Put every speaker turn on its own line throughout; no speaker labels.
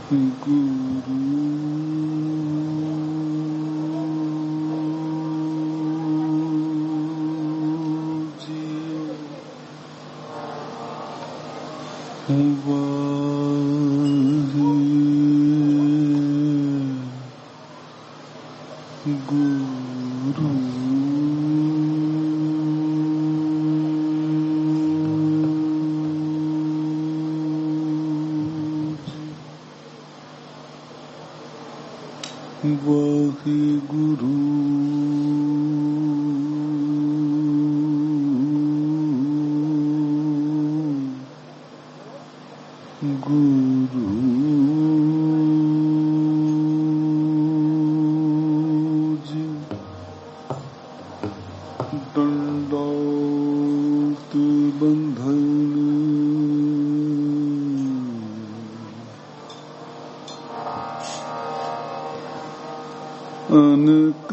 ਅਨਕ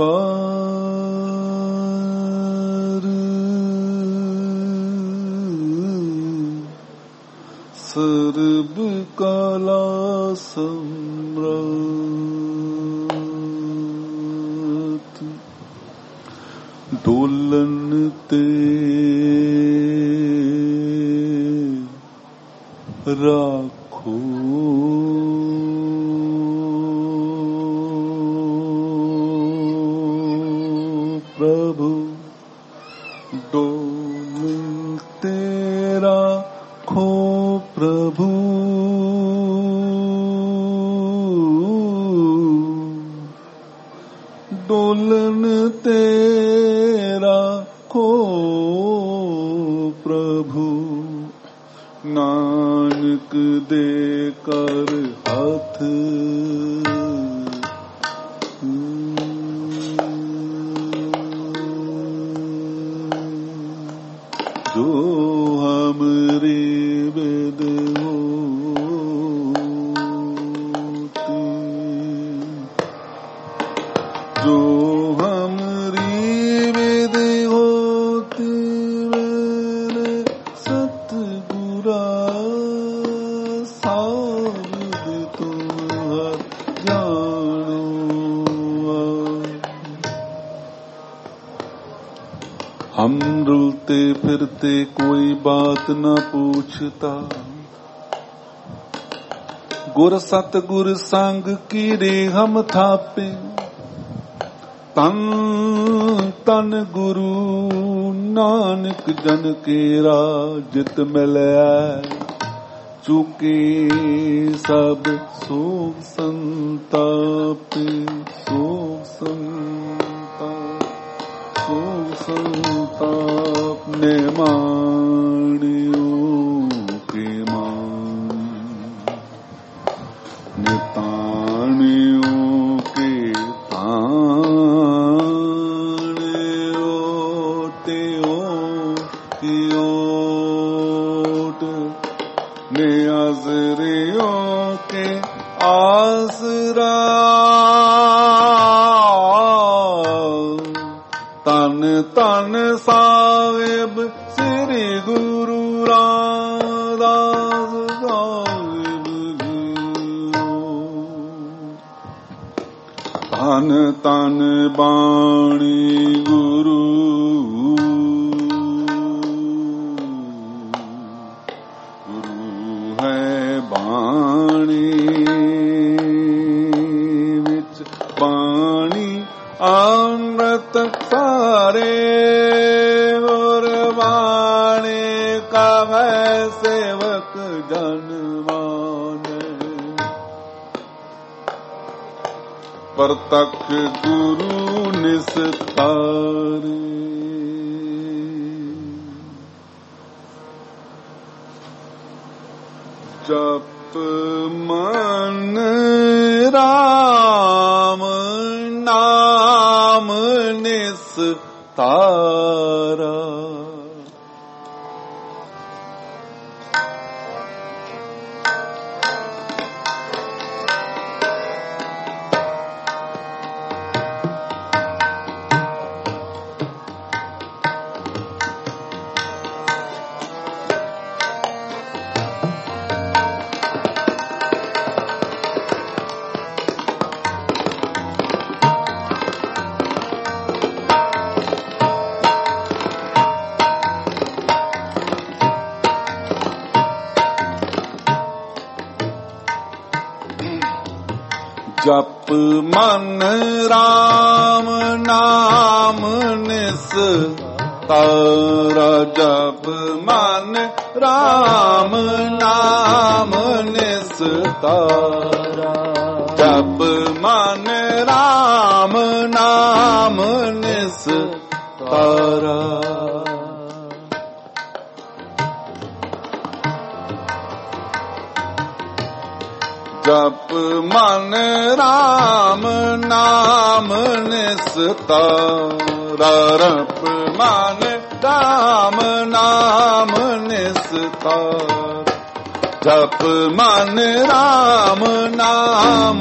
ਬਾਰ ਸਰਬ ਕਲਾ ਸਮਰਾਟ ਡੋਲਨ ਤੇ ਰਾਖੋ ਪ੍ਰਭੂ ਡੋਲਨ ਤੇ ਰਾਖੋ ਪ੍ਰਭੂ ਡੋਲਨ ਤੇ ਰਾਖੋ ਪ੍ਰਭੂ ਨਾਨਕ ਦੇ ਕਰ ਹੱਥ ਜੋ ਹਮਰੇ ਵੇਦ ਹੋਤੇ ਜੋ ਹਮਰੀ ਵੇਦ ਹੋਤੇ ਮੇਰੇ ਸਤਿਗੁਰਾ ਸਾਬਦ ਤੁਮ ਜਾਣੋ हम रुलते फिरते कोई बात न पूछता गुर सतगुर संग कीरे हम थापे तन तन गुरु नानक जन केरा जित मिलया चुके सब सोग संतापे सोग संताप ने माणियों के मान निताणियों के ताण ओटे की ओट ने आसरियों के आसरा तन तन साहिब श्री गुरु रामदास साहिब तन तन बाणी गुरु गुरु है बाणी विच बाणी अमृत सारे गुरबाणी का मैं सेवक जनमान प्रत्यक्ष गुरु निस्तारे जप मन राम नाम निस्तारा ਜਪ ਮਨ ਰਾਮ ਨਾਮ ਨਿਸਤਾਰਾ ਜਪ ਮਨ ਰਾਮ ਨਾਮ ਨਿਸਤਾਰਾ ਜਪ ਮਨ ਰਾਮ ਨਾਮ ਨਿਸਤਾਰਾ ਜਪ ਮਨ ਰਾਮ ਨਾਮ ਨਿਸਤਾਰਾ ਜਪ ਮਨ ਰਾਮ ਨਾਮ ਨਿਸਤਾਰਾ ਜਪ ਮਨ ਰਾਮ ਨਾਮ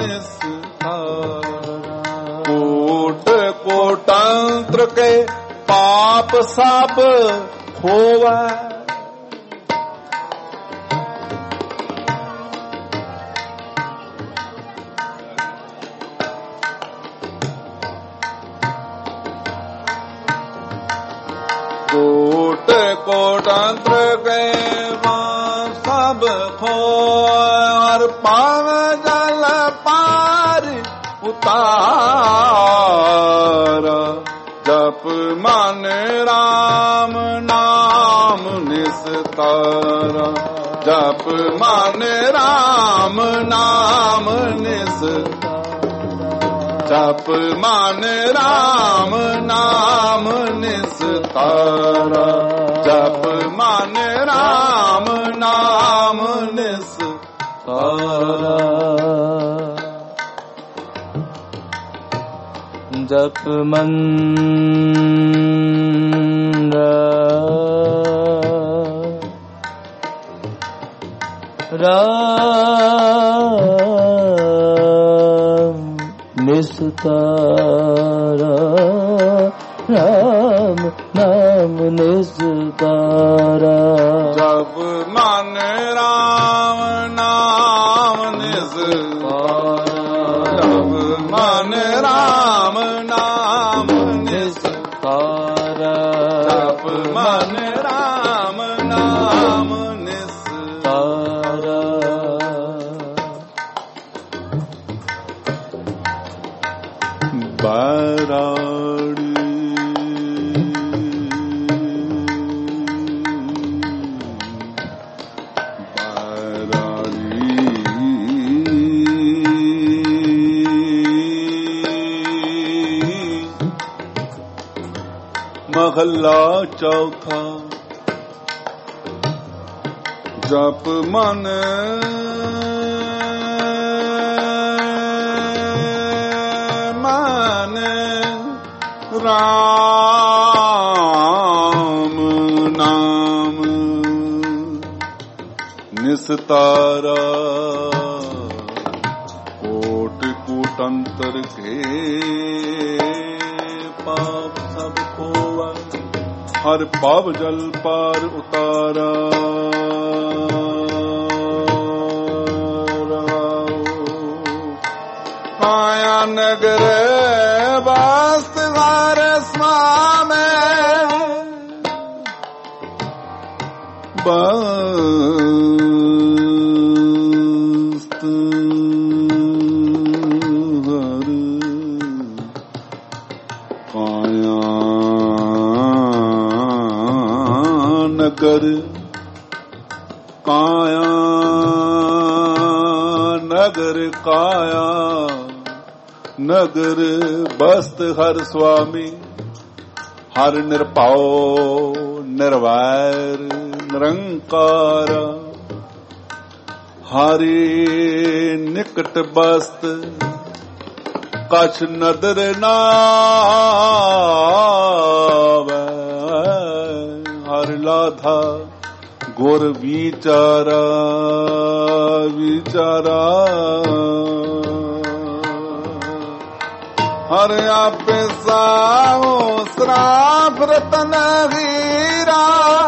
ਨਿਸਤਾਰਾ ਕੋਟ ਕੋਟੰਤਰ ਕੇ ਪਾਪ ਸਭ ਹੋਵੈ ਕੋਟ ਕੋਟੰਤਰ ਕੇ ਸਭ ਖੋਰ ਪਾਵ ਜਲ ਪਾਰ ਉਤਾਰਾ ਜਪ ਮਨ ਰਾਮ ਨਾਮ ਨਿਸਤਾਰਾ ਜਪ ਮਨ ਰਾਮ ਨਾਮ ਨਿਸਤਾਰਾ ਜਪ ਮਨ ਰਾਮ ਨਾਮ ਨਿਸਤਾਰਾ ਜਪ ਮਨ ਰਾਮ ਨਾਮ ਨਿਸਤਾਰਾ
ਜਪ ਮਨ ਰਾਮ ਨਿਸਤਾਰਾ ਰਾਮ ਨਾਮ ਨਿਸਤਾਰਾ
ਜਪ ਮਨ ਰਾਮ ਨਾਮ ਨਿਸਤਾਰਾ ਜਪ ਮਨ ਰਾਮ ਨਾਮ ਨਿਸਤਾਰਾ ਜਪ ਮਨ ਰਾਮ ਨਾਮ ਨਿਸਤਾਰਾ ਬਾਰਾੜੀ ਮਹੱਲਾ ਚੌਥਾ ਜਪ ਮਨ ਮਨ ਰਾਮ ਨਾਮ ਨਿਸਤਾਰਾ ਕੋਟ ਕੂਟੰਤਰ ਕੇ ਪਾਪ ਸਭ ਖੋਵੈ ਹਰ ਪਾਵ ਜਲ ਪਾਰ ਉਤਾਰਾ ਆਇਆ ਨਗਰ ਬਸਤ ਹਰ ਸਮਾਮੈ ਬਸਤ ਹਰ ਕਾਇਆ ਨਗਰ ਕਾਇਆ ਨਗਰ ਕਾਇਆ ਨਗਰ ਬਸਤ ਹਰ ਸੁਆਮੀ ਹਰ ਨਿਰਭਉ ਨਿਰਵੈਰ ਨਿਰੰਕਾਰ ਹਰਿ ਨਿਕਟ ਬਸਤ ਕਛ ਨਦਰ ਨਾਵੈ ਹਰ ਲਾਧਾ ਗੁਰ ਵਿਚਾਰਾ ਵਿਚਾਰਾ ਹਰ ਆਪੇ ਸਾਹੋ ਸਰਾਫ ਰਤਨ ਹੀਰਾ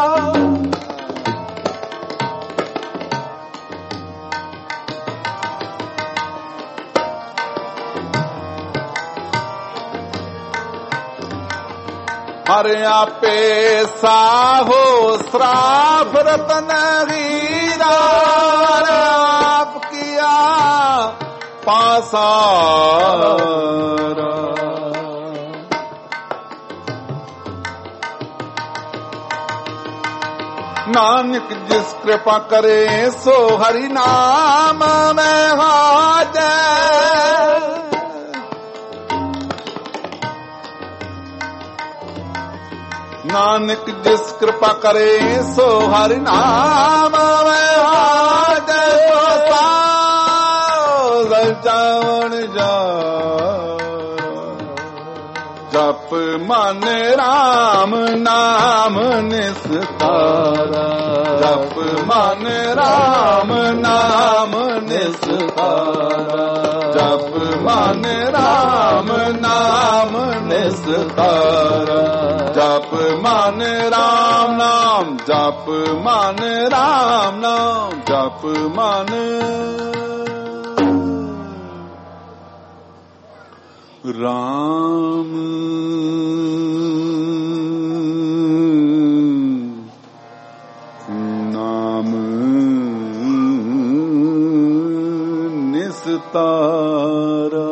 ਹਰ ਆਪੇ ਸਾਹੋ ਸਰਾਫ ਰਤਨ ਹੀਰਾ ਆਪ ਕੀਆ ਪਾਸਾਰਾ। ਨਾਨਕ ਜਿਸ ਕਿਰਪਾ ਕਰੇ ਸੋ ਹਰੀ ਨਾਮ ਮੈਂ ਹਾਜੈ। ਨਾਨਕ ਜਿਸ ਕਿਰਪਾ ਕਰੇ ਸੋ ਹਰਿ ਨਾਮ ਮੈਂ ਹਾਜੈ। ਚਾਵਣ ਜਾ ਜਪ ਮਨ ਰਾਮ ਨਾਮ ਨਿਸਤਾਰਾ। ਜਪ ਮਨ ਰਾਮ ਨਾਮ ਨਿਸਤਾਰਾ। ਜਪ ਮਨ ਰਾਮ ਨਾਮ ਨਿਸਤਾਰਾ। ਜਪ ਮਨ ਰਾਮ ਨਾਮ। ਜਪ ਮਨ ਰਾਮ ਨਾਮ। ਜਪ ਮਨ ਰਾਮ ਨਾਮ ਨਿਸਤਾਰਾ।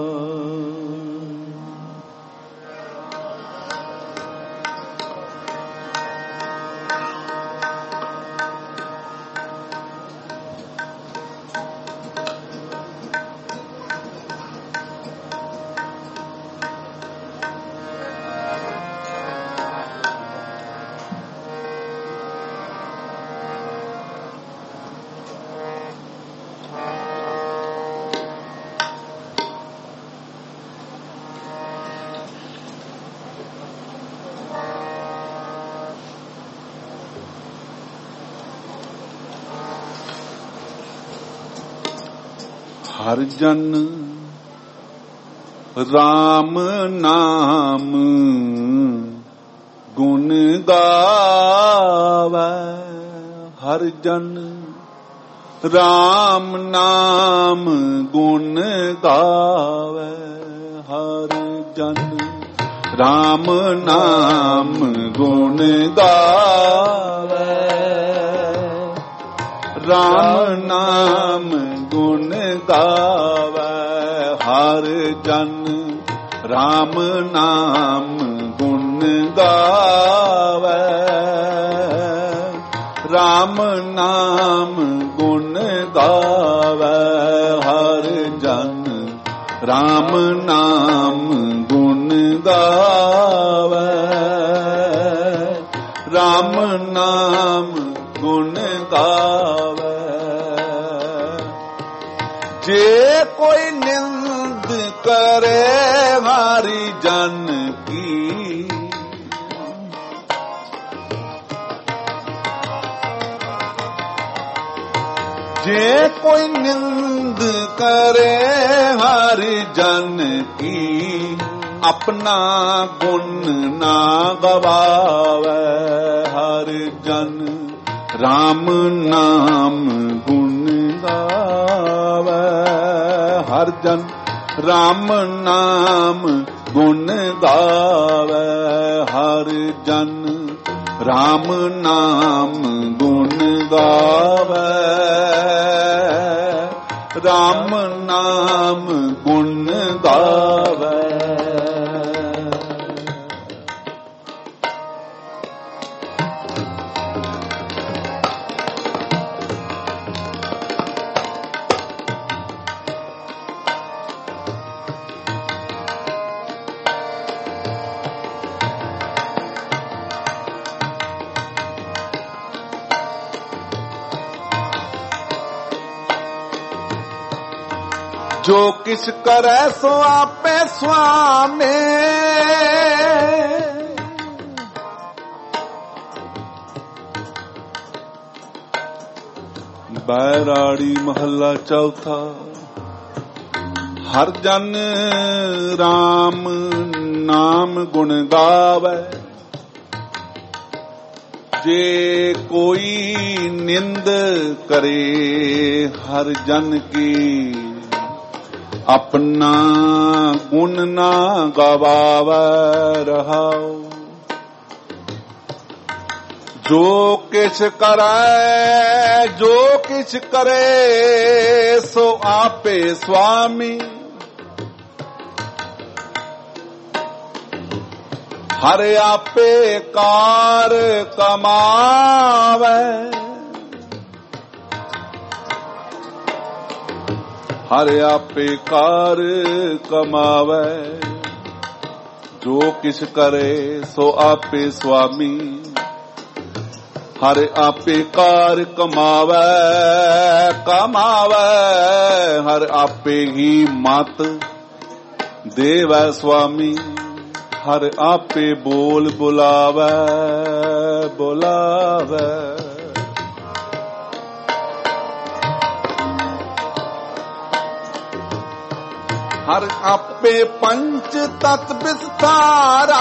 ਹਰ ਜਨ ਰਾਮ ਨਾਮ ਗੁਣ ਗਾਵੈ। ਹਰ ਜਨ ਰਾਮ ਨਾਮ ਗੁਣ ਗਾਵੈ। ਹਰ ਜਨ ਰਾਮ ਨਾਮ ਗੁਣ ਗਾਵੈ। ਰਾਮ ਨਾਮ ਗੁਣ ਗਾਵੈ। ਹਰ ਜਨ ਰਾਮ ਨਾਮ ਗੁਣ ਗਾਵੈ। ਰਾਮ ਨਾਮ ਗੁਣ ਗਾਵੈ। ਹਰ ਜਨ ਰਾਮ ਨਾਮ ਗੁਣ ਗਾਵੈ। ਰਾਮ ਨਾਮ ਗੁਣ ਗਾਵੈ। ਜੇ ਕੋਈ ਨਿੰਦ ਕਰੇ ਹਰੀ ਜਨ ਕੀ। ਜੇ ਕੋਈ ਨਿੰਦ ਕਰੇ ਹਰੀ ਜਨ ਕੀ। ਆਪਣਾ ਗੁਣ ਨਾ ਗਵਾਵੈ। ਹਰ ਜਨ ਰਾਮ ਨਾਮ ਗੁਣ ਗਾਵੈ। ਹਰ ਜਨ ਰਾਮ ਨਾਮ ਗੁਣ ਗਾਵੈ। ਹਰ ਜਨ ਰਾਮ ਨਾਮ ਗੁਣ ਗਾਵੈ। ਰਾਮ ਨਾਮ ਗੁਣ ਗਾਵੈ। ਜੋ ਕਿਛ ਕਰੈ ਸੋ ਆਪੇ ਸੁਆਮੇ। ਬੈਰਾੜੀ ਮਹੱਲਾ ਚੌਥਾ। ਹਰ ਜਨ ਰਾਮ ਨਾਮ ਗੁਣ ਗਾਵੈ। ਜੇ ਕੋਈ ਨਿੰਦ ਕਰੇ ਹਰ ਜਨ ਕੀ। ਆਪਣਾ ਗੁਣ ਨਾ ਗਵਾਵੈ ਰਹਾਉ। ਜੋ ਕਿਛ ਕਰੈ ਜੋ ਕਿਛ ਕਰੇ ਸੋ ਆਪੇ ਸੁਆਮੀ। ਹਰ ਆਪੇ ਕਾਰ ਕਮਾਵੈ ਹਰ ਆਪੇ ਕਾਰ ਕਮਾਵੈ। ਜੋ ਕਿਛ ਕਰੇ ਸੋ ਆਪੇ ਸੁਆਮੀ। ਹਰ ਆਪੇ ਕਾਰ ਕਮਾਵੈ ਕਮਾਵੈ। ਹਰ ਆਪੇ ਹੀ ਮਤ ਦੇਵੈ ਸੁਆਮੀ। ਹਰ ਆਪੇ ਬੋਲ ਬੁਲਾਵੈ ਬੁਲਾਵੈ। ਹਰ ਆਪੇ ਪੰਚ ਤਤ ਵਿਸਥਾਰਾ।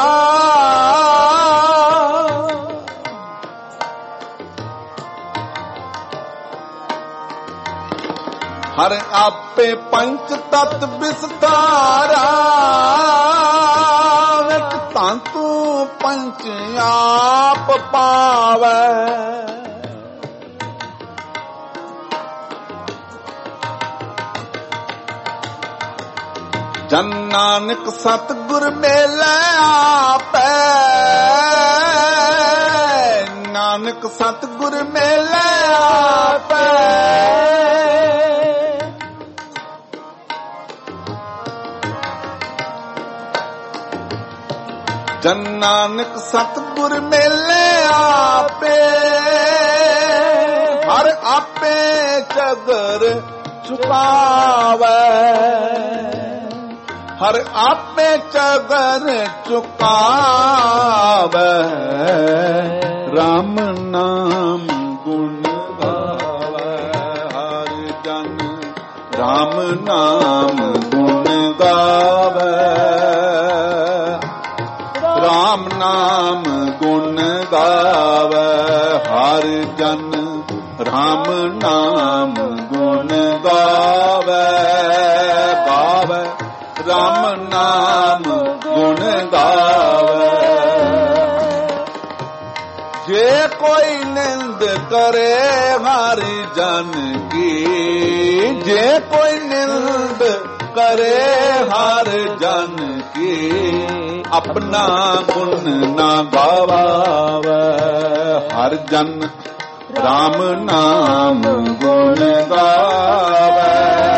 ਹਰ ਆਪੇ ਪੰਚ ਤਤ ਵਿਸਥਾਰਾ। ਵਿਚ ਤਾਂਤੂ ਪੰਚ ਆਪ ਪਾਵੈ। ਜਨ ਨਾਨਕ ਸਤਿਗੁਰ ਮੇਲੇ ਆਪੈ। ਨਾਨਕ ਸਤਿਗੁਰ ਮੇਲੇ ਆਪੈ। ਜਨ ਨਾਨਕ ਸਤਿਗੁਰ ਮੇਲੇ ਆਪੇ। ਹਰ ਆਪੇ ਚਦਰ ਚੁਕਾਵੈ। ਹਰ ਆਪੇ ਚਦਰ ਚੁਕਾਵੈ। ਰਾਮ ਨਾਮ ਗੁਣ ਗਾਵੈ ਹਰ ਜਨ। ਰਾਮ ਨਾਮ ਗੁਣ ਗਾਵੈ। ਰਾਮ ਨਾਮ ਗੁਣ ਗਾਵੈ ਹਰ ਜਨ। ਰਾਮ ਨਾਮ ਗੁਣ ਗਾਵੈ ਗਾਵੈ। ਰਾਮ ਨਾਮ ਗੁਣ ਗਾਵੈ। ਜੇ ਕੋਈ ਨਿੰਦ ਕਰੇ ਹਰ ਜਨ ਕੀ। ਜੇ ਕੋਈ ਨਿੰਦ ਕਰੇ ਹਰ ਜਨ ਕੀ। ਆਪਣਾ ਗੁਣ ਨਾ ਗਾਵੈ ਹਰ ਜਨ। ਰਾਮ ਨਾਮ ਗੁਣ ਗਾਵੈ।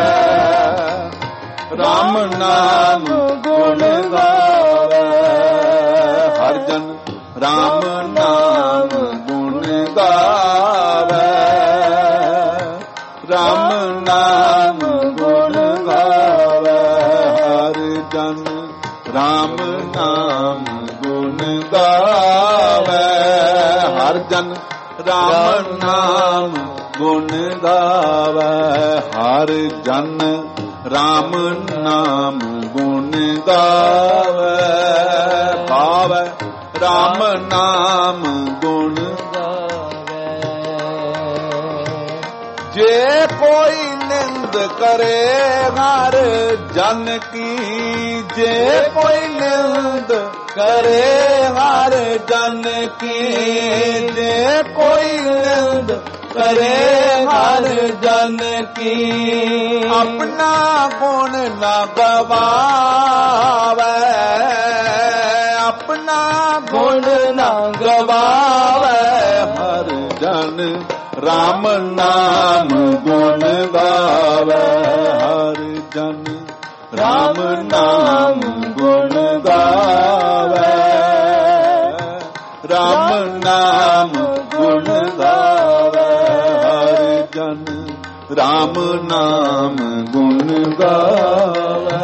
ਰਾਮ ਨਾਮ ਗੁਣ ਗਾਵੈ ਹਰ ਜਨ। ਰਾਮ ਨਾਮ ਗੁਣ ਗਾਵੈ। ਰਾਮ ਨਾਮ ਗੁਣ ਗਾਵੈ ਹਰ ਜਨ। ਰਾਮ ਨਾਮ ਗੁਣ ਗਾਵੈ ਹਰ ਜਨ। ਰਾਮ ਨਾਮ ਗੁਣ ਗਾਵੈ ਹਰ ਜਨ। ਰਾਮ ਨਾਮ ਗੁਣ ਗਾਵੈ ਗਾਵੈ। ਰਾਮ ਨਾਮ ਗੁਣ ਗਾਵੈ। ਜੇ ਕੋਈ ਨਿੰਦ ਕਰੇ ਹਰ ਜਨ ਕੀ। ਜੇ ਕੋਈ ਨਿੰਦ ਕਰੇ ਹਰ ਜਨ ਕੀ। ਜੇ ਕੋਈ ਨਿੰਦ ਕਰੇ ਹਰ ਜਨ ਕੀ। ਆਪਣਾ ਗੁਣ ਨਾ ਗਵਾਵੈ। ਆਪਣਾ ਗੁਣ ਨਾ ਗਵਾਵੈ ਹਰ ਜਨ। ਰਾਮ ਨਾਮ ਗੁਣ ਗਾਵੈ ਹਰ ਜਨ। ਰਾਮ ਨਾਮ ਗੁਣ ਗਾਵੈ। ਰਾਮ ਨਾਮ ਗੁਣ ਗਾਵੈ ਹਰ ਜਨ। ਰਾਮ ਨਾਮ ਗੁਣ ਗਾਵੈ।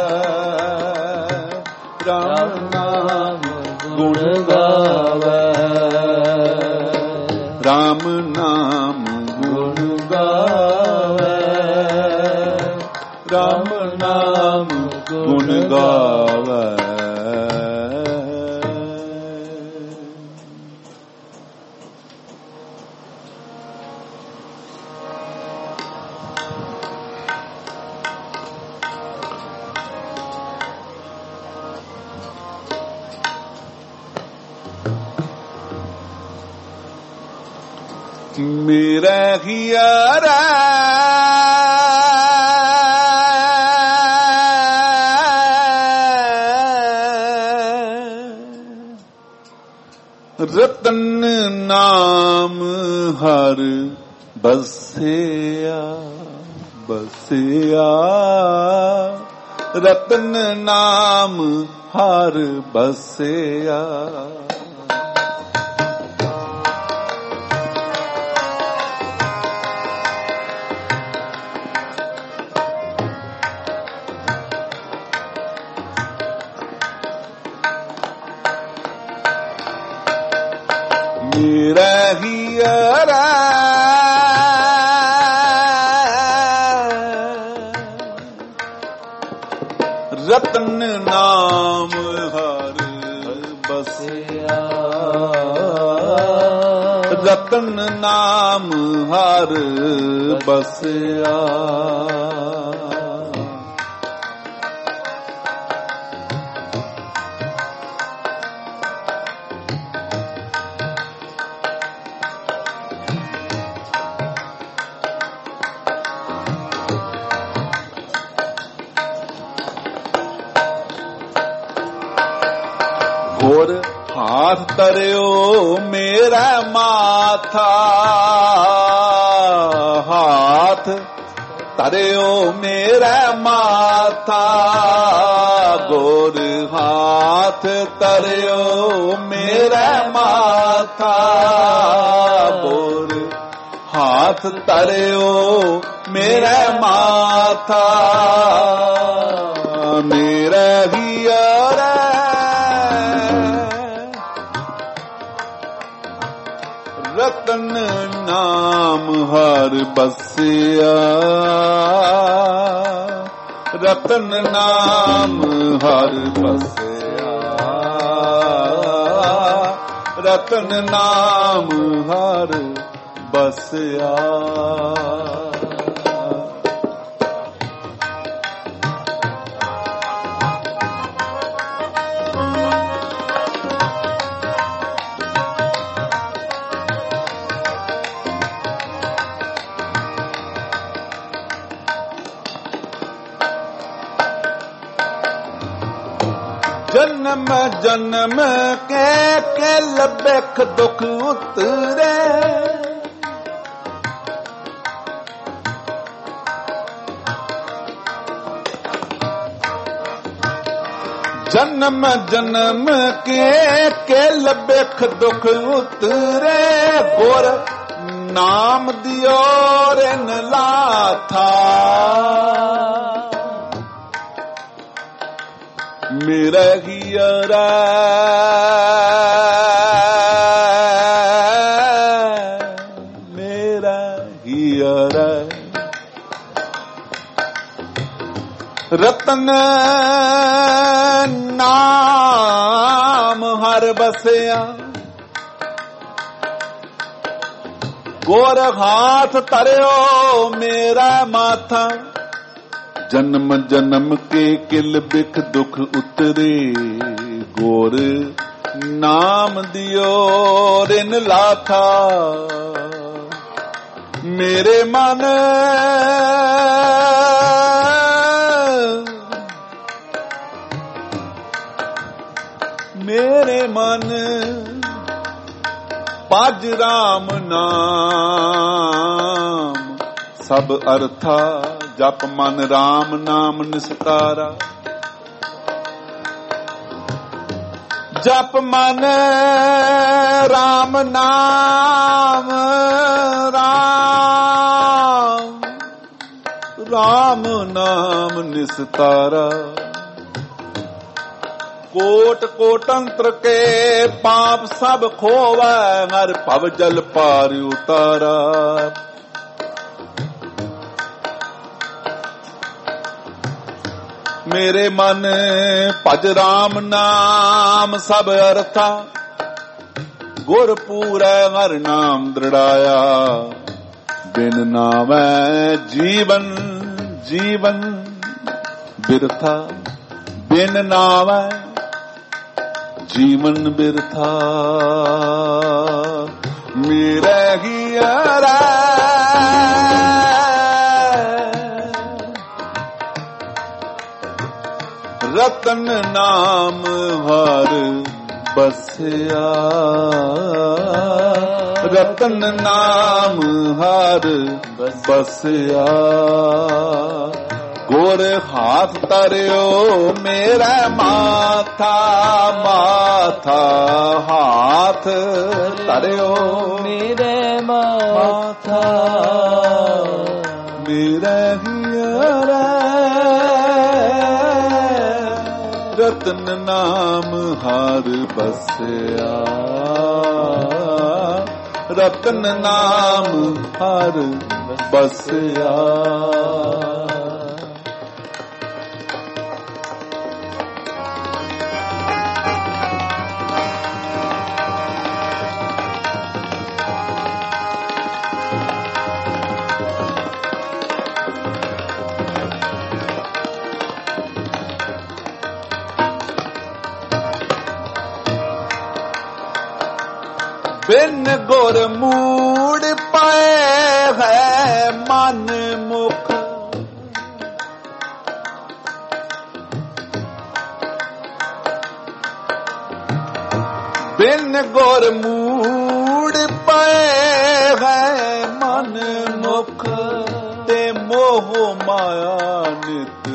ਰਾਮ ਨਾਮ ਗੁਣ ਗਾਵੈ। ਰਾਮ ਨਾਮ ਗੁਣ ਗਾਵੈ। ਰਾਮ ਨਾਮ ਗੁਣ ਗਾਵੈ। मेरा हियारा रतन नाम हर बसिया बसिया रतन नाम हर बसिया मेरा हियारा रतन नाम हर बसिया रतन नाम हर बसिया और हाथ तरियो मेरा माथा हाथ तरियो मेरा माथा गोर हाथ तरियो मेरा माथा गोर हाथ तरियो मेरा माथा मेरा हियारा रतन नाम हर बसिया रतन नाम हर बसिया रतन नाम हर बसिया जन्म जन्म के लबेख दुख उतरे जन्म जन्म के लबेख दुख उतरे गुर नाम दियो रिन लाथा मेरा हियारा मेरा हियारा रतन नाम हर बसिया गोर हाथ तरियो मेरा माथा जन्म जन्म के किल बिख दुख उतरे गोर नाम दियो रिन लाथा मेरे मन मेरे मन पज राम नाम सब अर्था जप मन राम नाम निस्तारा जप मन राम नाम राम राम नाम निस्तारा कोट कोटंत्र के पाप सब खोवा हर भव जल पार उतारा मेरे मन भज राम नाम सब अर्था गुर पूरै हर नाम दृढ़ाया बिन नामै जीवन जीवन बिरथा बिन नामै जीवन बिरथा मेरे हियरा रतन नाम हर बसिया रतन नाम हर बसिया गोर हाथ तरियो मेरा माथा माथा हाथ तरियो
मेरे माथा
मेरे हियरा रतन नाम हर बसिया रतन नाम हर बसिया बिन गुर मूड पाए है मन मुख बिन गुर मूड पाए है मन मुख ते मोह माया नित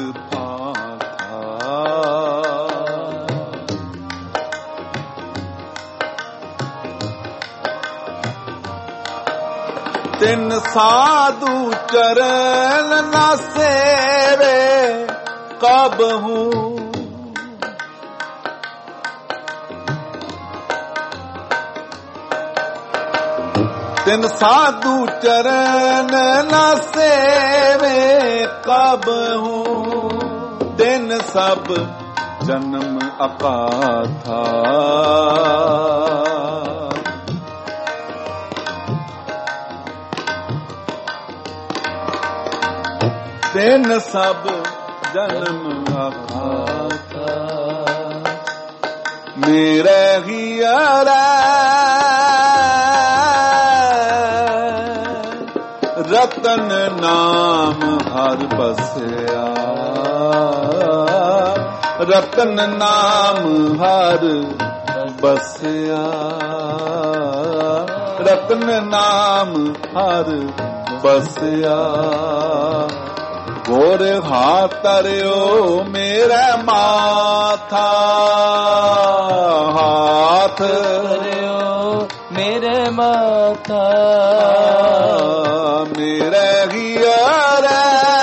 तिन साधु चरण न सेवे कब हूँ तिन साधु चरण न सेवे कब हूँ दिन सब जन्म अकाथा दिन सब जन्म अघाता मेरे हियरा रतन नाम हर बसिया रतन नाम हर बसिया रतन नाम हर बसिया गोर हाथ तरियो मेरा माथा हाथ
तरियो मेरे माथा
मेरे हियरा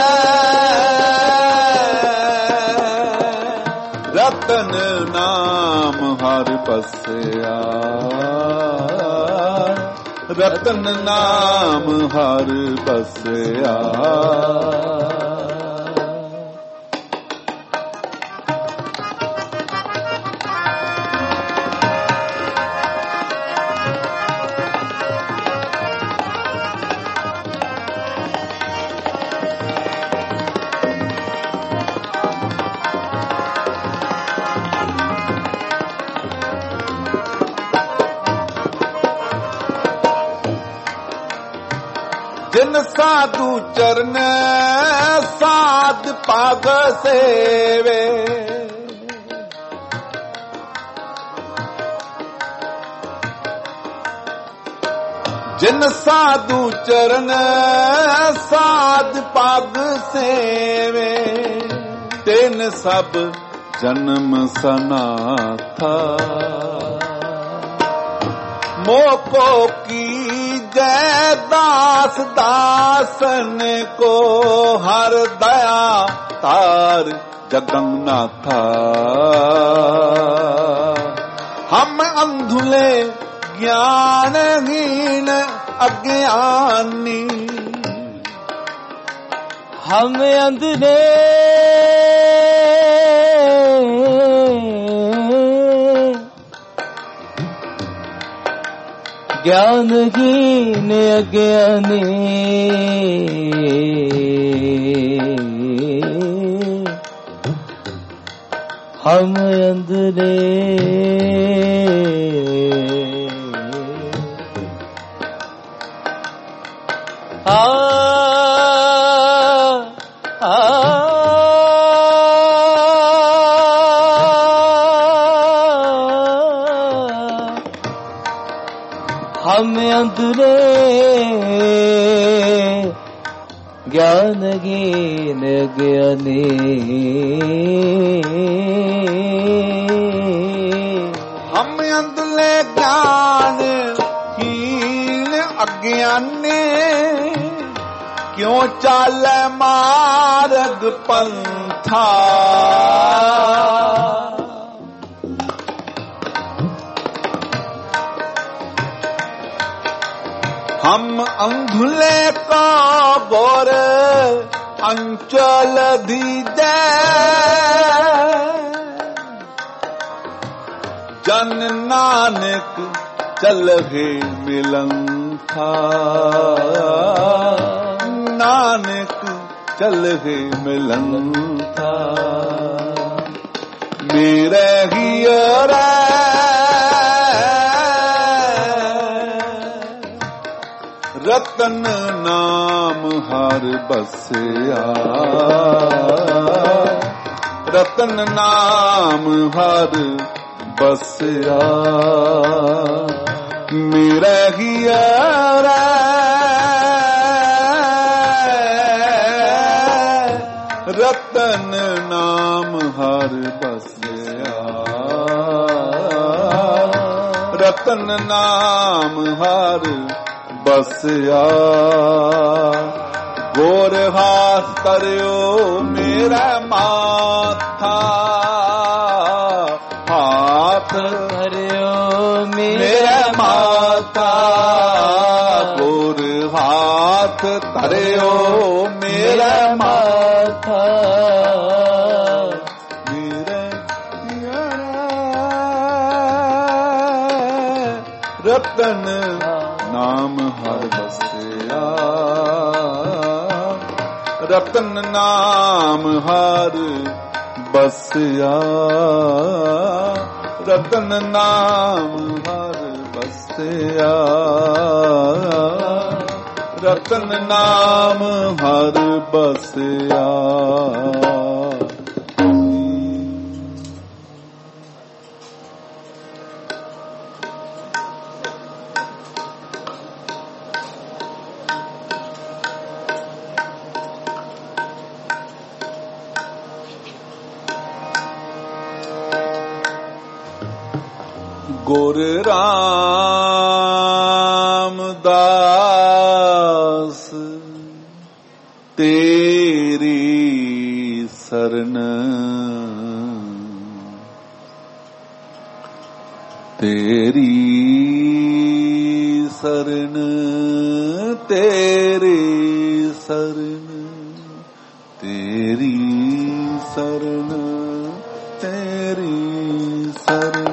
रतन नाम हर बसिया रतन नाम हर बसिया जिन साधु चरण साध पाग सेवे जिन साधु चरण साध पाग सेवे तेन सब जन्म सनाथा मोको की जय दास दासन को हर दया तार जगन्नाथा हम अंधुले ज्ञानहीन अज्ञानी
हम अंधे ज्ञानहीन अज्ञानी हम अंधे हम अंधरे ज्ञानहीन अज्ञानी
हम अंधले ज्ञानहीन अज्ञानी क्यों चाले मार्ग पंथा हम अंधुले का गोर अंचल दीजे जन नानक चल गए मिलन था नानक चल गए मिलन था मेरे ही रतन नाम हर बसया रतन नाम हर बसया मेरा ही रतन नाम हर बसया रतन नाम हर बसया गोर हाथ तरियो मेरा माथा हाथ
धरियो
मेरा माथा गोर हाथ तरियो मेरा माथा मेरा रतन नाम हर बसया रतन नाम हर बसया रतन नाम हर बसया रतन नाम हर बसया गुरु रामदास तेरी शरण तेरी शरण तेरी शरण तेरी शरण तेरी शरण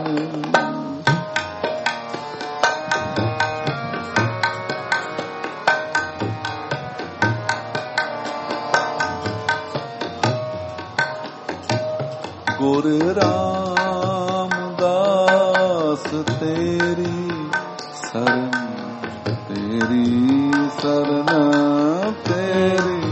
गुरु रामदास तेरी शरण तेरी शरण तेरी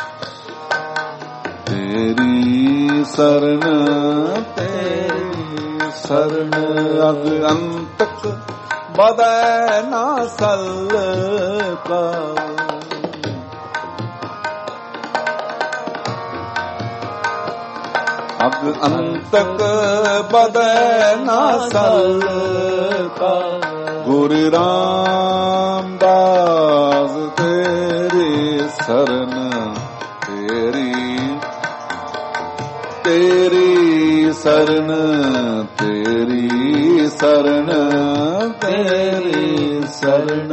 तेरी शरण तेरी शरण अग अंतक बदै ना सल का अग अंतक बदै ना सल का गुरु रामदास तेरी शरण तेरी तेरी शरण तेरी शरण तेरी शरण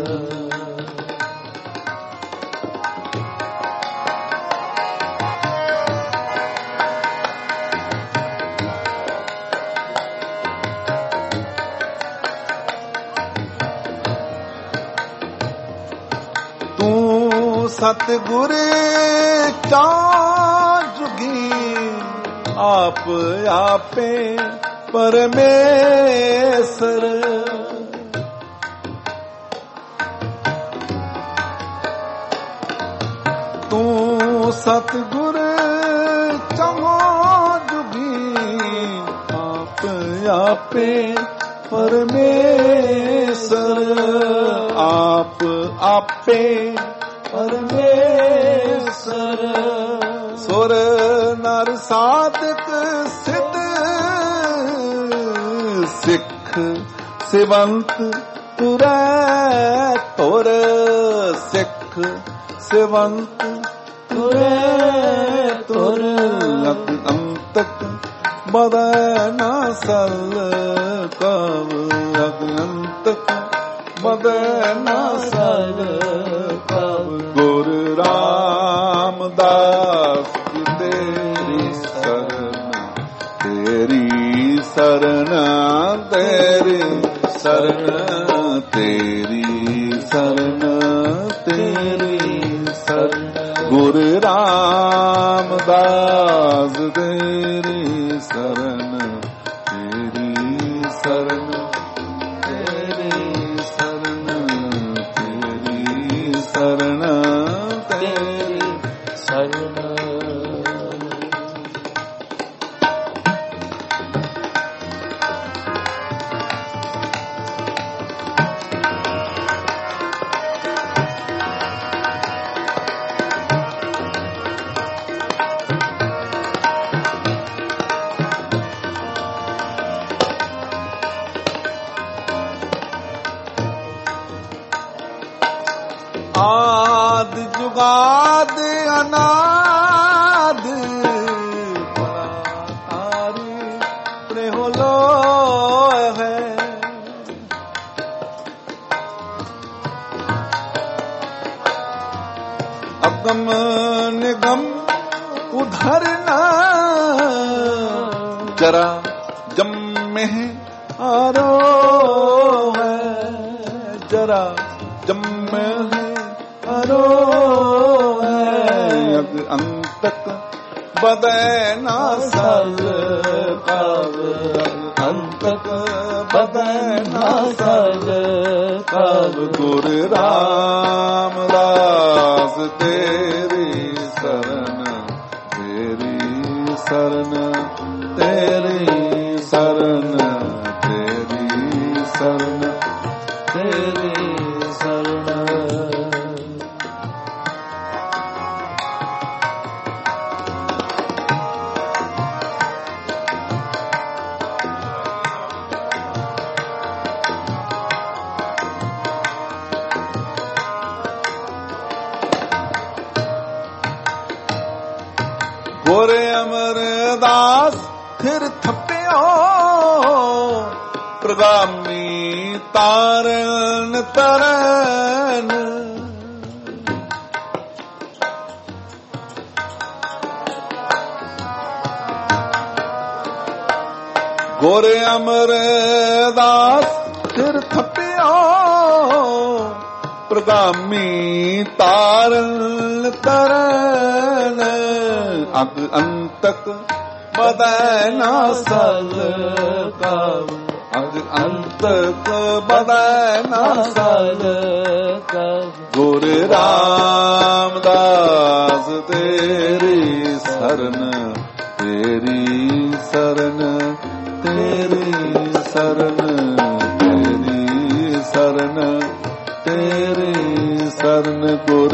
सतगुर चाजुगी आप आपे परमेश्वर तू सतगुर चाजुगी आप आपे ਪਰਮੇਸ਼ਰ ਆਪ ਆਪੇ
ਪਰਮੇਸ਼ਰ
ਸੁਰ ਨਰ ਸਾਧਕ ਸਿੱਧ ਸਿੱਖ ਸਿਵੰਤ ਤੁਰੈ ਤੁਰ ਸਿੱਖ ਸਿਵੰਤ ਤੁਰੈ ਤੁਰ ਲਗ ਅੰਤਕ ਬਦੈ ਨਾ ਸਲ ਕਵ ਲਗ ਅੰਤਕ ਬਦੈ ਨਾ ਸਲ ਕਵ ਗੁਰ ਰਾਮਦਾਸ ਤੇਰੀ ਸ਼ਰਨ ਤੇਰੀ ਸ਼ਰਨ ਤੇਰੀ ਸ਼ਰਨ ਤੇਰੀ ਸ਼ਰਨ ਤੇਰੀ ਸ਼ਰਨ ਗੁਰ ਰਾਮਦਾਸ ਤੇਰੀ ਸ਼ਰਨ ਤੇਰੀ ਸ਼ਰਨ ਤੇਰੀ ਸ਼ਰਨ ਤੇਰੀ ਸ਼ਰਨ ਤੇਰੀ
ਸ਼ਰਨ
ਆਦ ਜੁਗਾਦ ਅਨਾਦ ਤਾਰੀ ਪ੍ਰੇਹੁ ਲੋਇ ਹੈ ਅਗਮ ਨਿਗਮ ਉਧਰਨਾ ਜਰਾ ਜੰਮੇ ਆਰੋ ਹੈ ਜਰਾ ਜੰਮੇ ਅਰੋ ਅਗ ਅੰਤਕ ਬਦੈ ਨਾ ਸਲ ਕਵ ਅੰਤਕ ਬਦੈ ਨਾ ਸਲ ਕਵ ਗੁਰ ਰਾਮਦਾਸ ਤੇਰੀ ਸ਼ਰਨ ਤੇਰੀ ਸ਼ਰਨ ਤੇਰੀ ਸ਼ਰਨ ਤੇਰੀ ਸ਼ਰਨ ਤੇਰੀ ਸ਼ਰਨ ਗੁਰ ਅਮਰਦਾਸ ਫਿਰ ਥੱਪਿਓ ਪ੍ਰਗਾਮੀ ਤਾਰਨ ਤਰਨ ਗੁਰ ਅਮਰਦਾਸ ਫਿਰ ਥੱਪਿਓ ਪ੍ਰਗਾਮੀ ਤਾਰਨ ਤਰਨ ਅਗ ਅੰਤਕ ਬਦੈ ਨਾ ਸਲ ਕਵ ਅਗ ਅੰਤਕ ਬਦੈ ਨਾ ਸਲ
ਕਵ
ਗੁਰ ਰਾਮਦਾਸ ਤੇਰੀ ਸ਼ਰਨ ਤੇਰੀ ਸ਼ਰਨ ਤੇਰੀ ਸ਼ਰਨ ਤੇਰੀ ਸ਼ਰਨ ਤੇਰੀ ਸ਼ਰਨ ਗੁਰ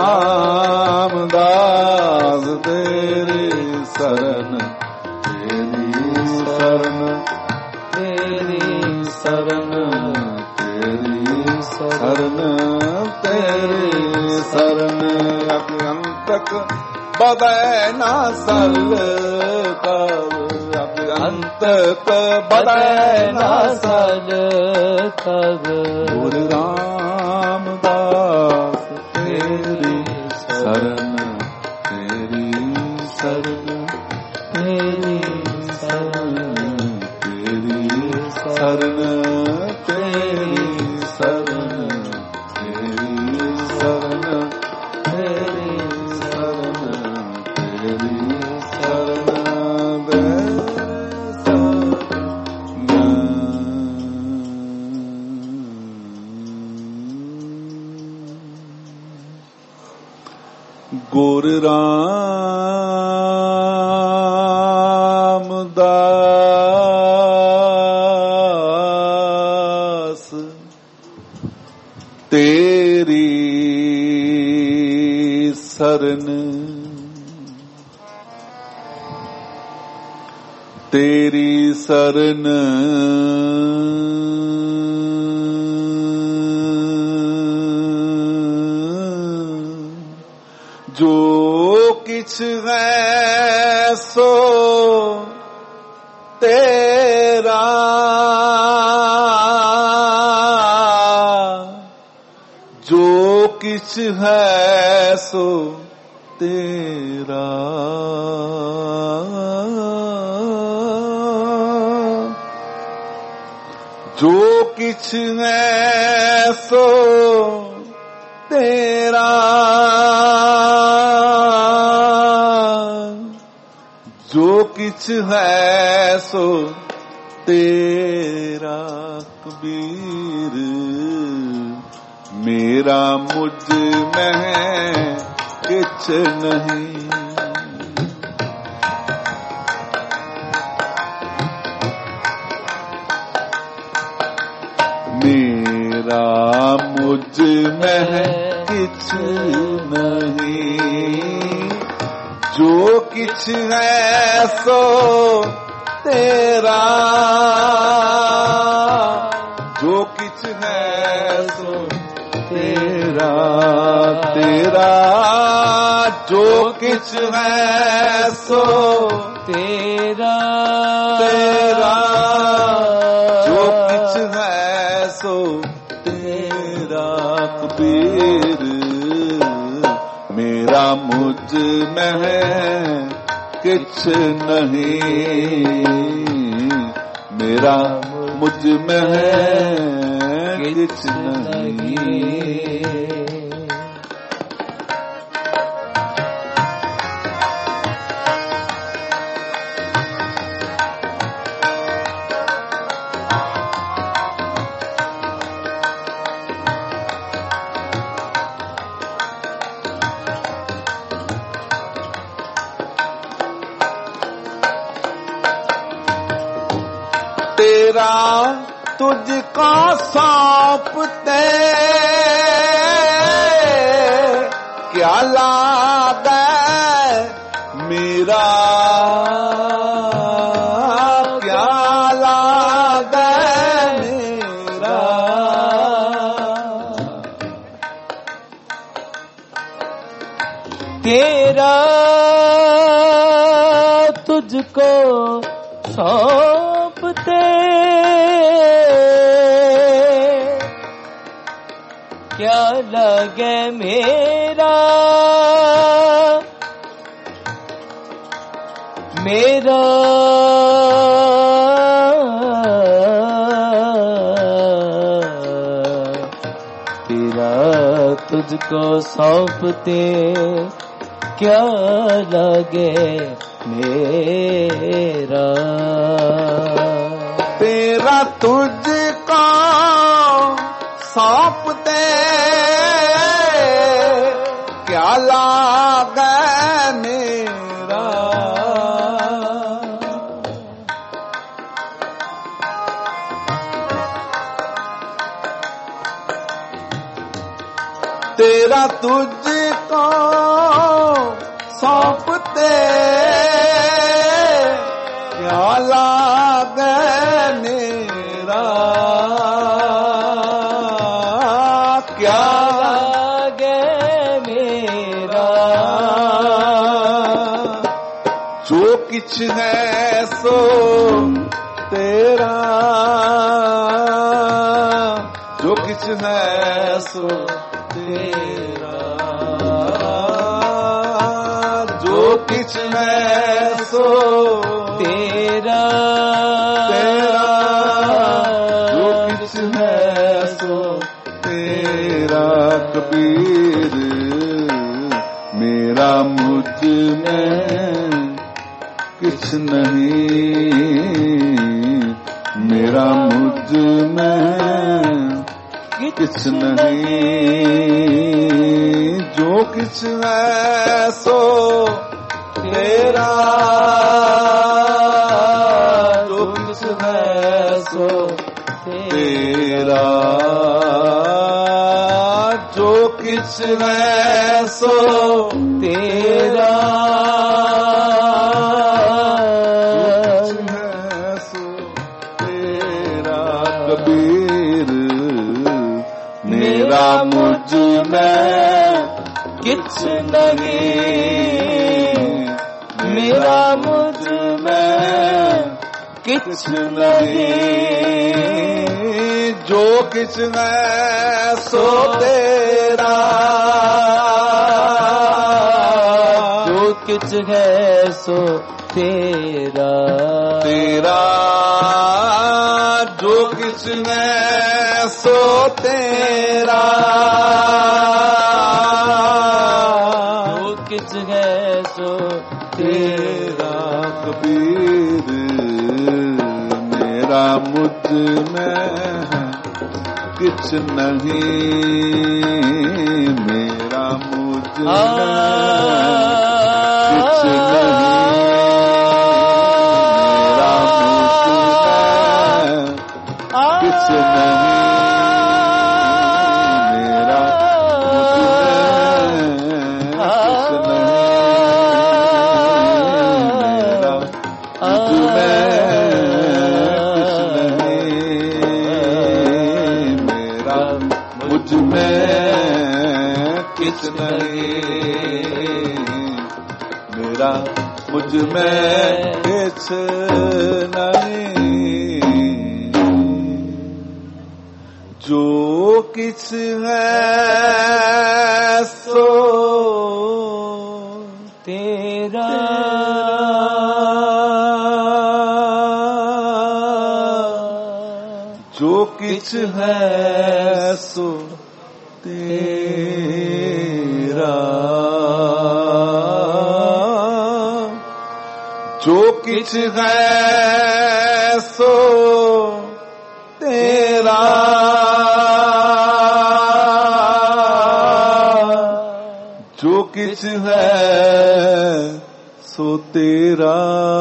ਰਾਮਦਾਸ ਤੇਰੀ ਸ਼ਰਨ ਤੇਰੀ ਸ਼ਰਨ ਤੇਰੀ ਸ਼ਰਨ ਤੇਰੀ ਸ਼ਰਨ ਤੇਰੀ ਸ਼ਰਨ ਅਗ ਅੰਤਕ ਬਦੈ ਨਾ ਸਲ ਕਵ ਅਗ ਅੰਤਕ ਬਦੈ ਨਾ ਸਲ
ਕਵ
ਗੁਰ ਰਾਮਦਾਸ ਤੇਰੀ ਸ਼ਰਨ ਤੇਰੀ ਸ਼ਰਨ
ਤੇਰੀ
ਸ਼ਰਨ ਤੇਰੀ ਸ਼ਰਨ ਤੇਰੀ ਸ਼ਰਨ ਤੇਰੀ ਸ਼ਰਨ ਤੇਰੀ ਸ਼ਰਨ ਤੇਰੀ ਸ਼ਰਨ ਗੁਰ ਰਾਮਦਾਸ ਸਰਨ ਤੇਰੀ ਸਰਨ ਜੋ ਕਿਛ ਹੈ ਸੋ ਤੇਰਾ ਜੋ ਕਿਛ ਹੈ ਸੋ ਤੇਰਾ ਜੋ ਕਿਛ ਹੈ ਸੋ ਤੇਰਾ ਜੋ ਕਿਛ ਹੈ ਸੋ ਤੇਰਾ ਕਬੀਰ ਮੇਰਾ ਮੁਝ ਮਹਿ ਕਿਛ ਨਹੀਂ ਮੇਰਾ ਮੁਝ ਮਹਿ ਕਿਛ ਨਹੀਂ ਜੋ ਕਿਛ ਹੈ ਸੋ ਤੇਰਾ ਜੋ ਕਿਛ ਹੈ ਸੋ ਤੇਰਾ ਤੇਰਾ ਜੋ ਕਿਛ ਹੈ ਸੋ
ਤੇਰਾ
ਤੇਰਾ ਜੋ ਕਿਛ ਹੈ ਸੋ ਤੇਰਾ ਕਬੀਰ ਮੇਰਾ ਮੁਝ ਮਹਿ ਕਿਛ ਨਹੀਂ ਮੇਰਾ ਮੁਝ ਮਹਿ ਕਿਛ ਨਹੀਂ तेरा तुझको सौंपते क्या लागे मेरा क्या लागे मेरा
तेरा तुझको सौंपते क्या लगे मेरा मेरा तेरा तुझको सौंपते क्या लगे मेरा
तेरा तुझको सौंपते क्या लागे मेरा तेरा तुझको सौंपते क्या लागे मेरा क्या
लागे मेरा
जो किछ है सो तेरा जो किछ है सो तेरा जो किछ है सो
तेरा
तेरा जो किछ है सो तेरा कबीर मेरा मुझ में किछ नहीं मेरा मुझ में किछ नहीं जो किछ है सो तेरा जो किछ है सो तेरा जो किछ है सो
तेरा
मेरा मुझ में
किछ नहीं, मेरा मुझ में किछ नहीं,
जो किछ है सो तेरा,
जो किछ है सो तेरा,
तेरा जो किछ है सो तेरा,
जो किछ है सो तेरा।
कबीर मेरा मुझ में किछ नहीं, मेरा मुझ में किछ नहीं, किछ नहीं, मेरा मुझ में किछ नहीं, मेरा मुझ में किछ नहीं, जो किछ है सो
तेरा,
जो किछ है सो तेरा, जो किछ है सो तेरा, जो किछ है सो तेरा।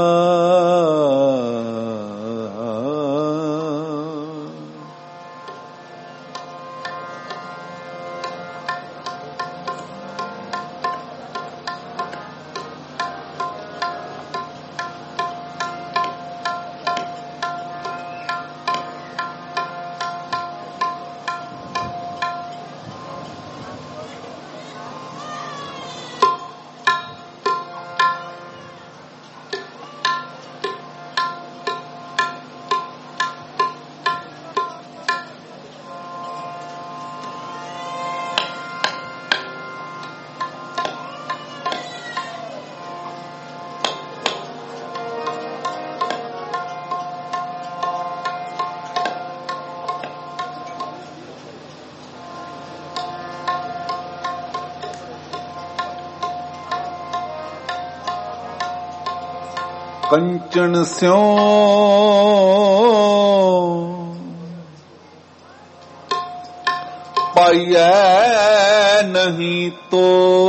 कंचन स्यों पाइए नहीं तो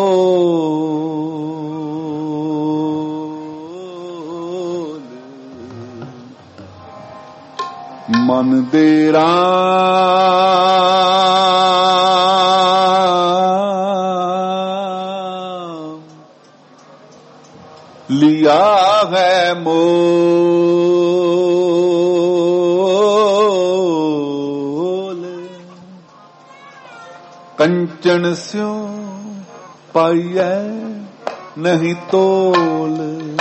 मन दे राम लिया है मोल। कंचन स्यों पाइए नहीं तोल,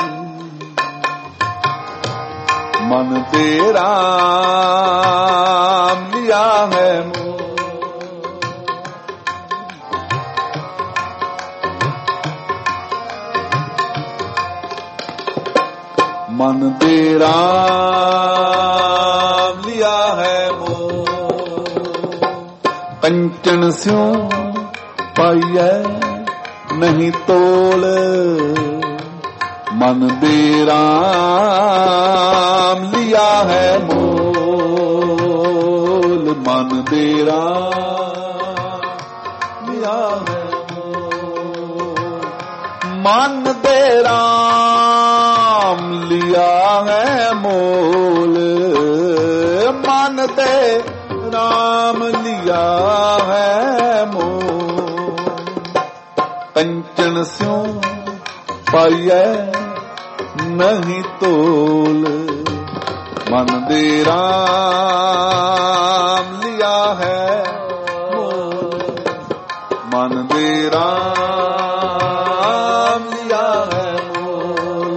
मन दे राम लिया है मोल। मन दे राम लिया है मोल। कंचन स्यों पाइए नहीं तोल, मन दे राम लिया है मोल। मन दे राम लिया है मोल। मन दे राम लिया है मोल। मन दे राम लिया है मोल। कंचन स्यों पाइए नहीं तोल। मन दे राम लिया है मोल। मन दे राम लिया है मोल।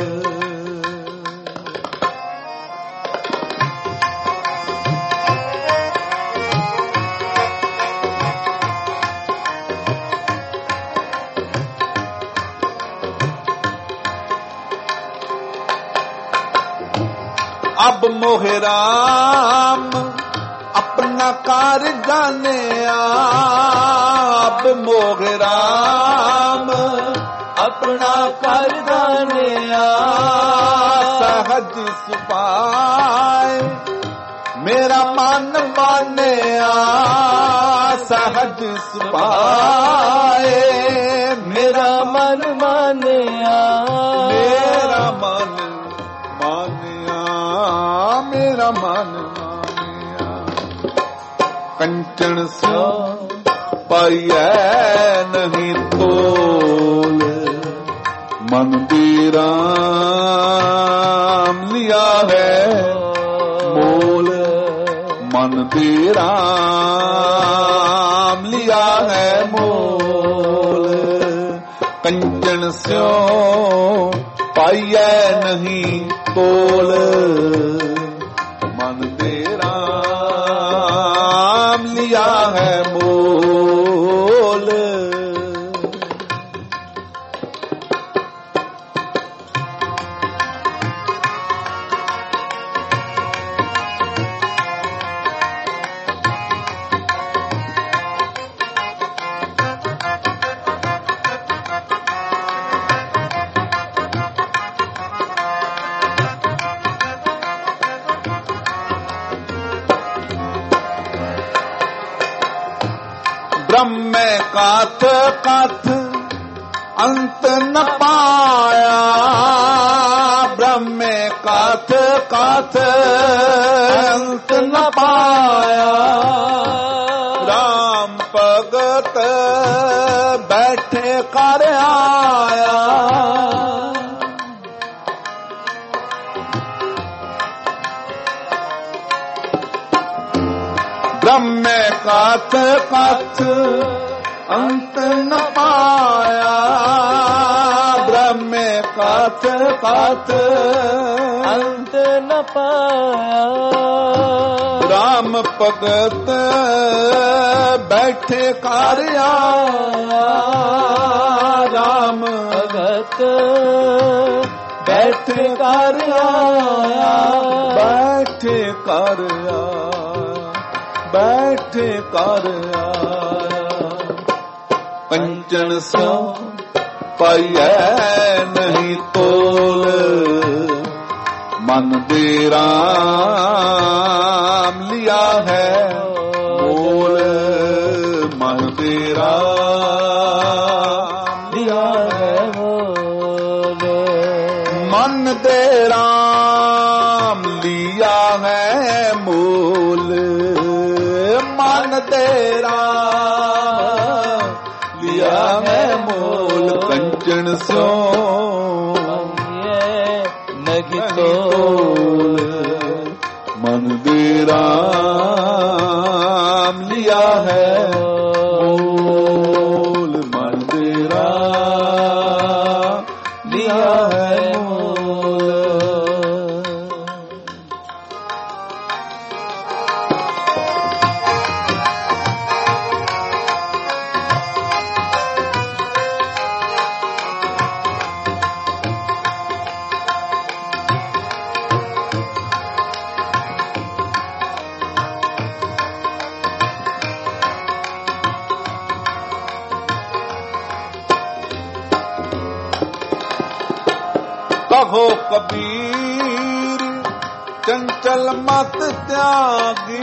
अब मोहे राम अपना कार जाने। अब मोहे राम
अपना कर जाने।
सहज सुपाए मेरा मन माने। सहज सुपाए
मेरा मन माने।
मेरा मन मानिया। मेरा मन मानिया। कंचन स्यों पाइए नहीं तोल। मन दे राम लिया है मोल। मन दे राम लिया है मोल। कंचन स्यों पाइए नहीं तोल। मन दे राम लिया है मोल। ब्रह्म काथ काथ अंत न पाया। ब्रह्म काथ काथ अंत न पाया। राम भगत बैठे कर आया। ब्रह्म काथ काथ अंत न पाया। ब्रह्म काथ काथ
अंत न पाया।
राम भगत बैठे कर आया। राम
भगत बैठे कर आया।
बैठे कर आया। बैठे कर आया। कंचन स्यों पाइए नहीं तोल। मन दे राम लिया है मोल। मन दे राम लिया है
मोल।
मन दे राम लिया है मोल। मन दे राम लिया है मोल। कंचन स्यों
नहीं तोल।
मन दे राम लिया है मोल। मन दे राम लिया है मोल। कहो कबीर चंचल मत त्यागी।